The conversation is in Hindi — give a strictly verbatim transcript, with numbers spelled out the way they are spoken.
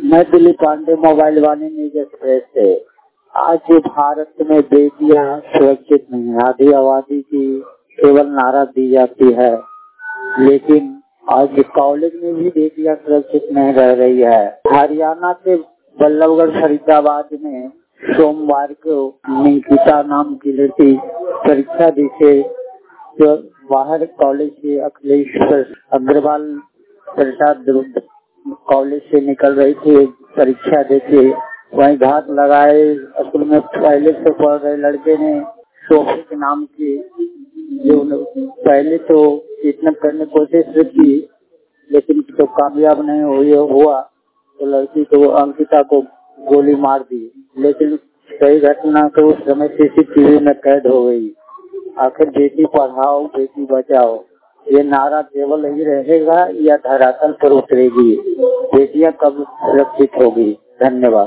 मैं Dilip Pandey, mobile Vani news express से। आज भारत में बेटियां सुरक्षित नहीं है, आधी आबादी की केवल नारा दी जाती है, लेकिन आज कॉलेज में भी बेटियां सुरक्षित नहीं रह रही है। हरियाणा के बल्लभगढ़ फरीदाबाद में सोमवार को निकिता नाम की लड़की परीक्षा दी थी, जो बाहर कॉलेज से अखिलेश अग्रवाल प्रसाद कॉलेज से निकल रही थी परीक्षा देके, वहीं घात लगाए। स्कूल में पहले से पढ़ रहे लड़के ने सोफे के नाम की जो पहले तो किडनैप करने की कोशिश की, लेकिन तो कामयाब नहीं हुई हुआ तो लड़की को अंकिता को गोली मार दी, लेकिन सही घटना तो उस समय सीसीटीवी में कैद हो गई। आखिर बेटी पढ़ाओ बेटी बचाओ ये नारा केवल ही रहेगा या धरातल पर उतरेगी? बेटियां कब सुरक्षित होगी? धन्यवाद।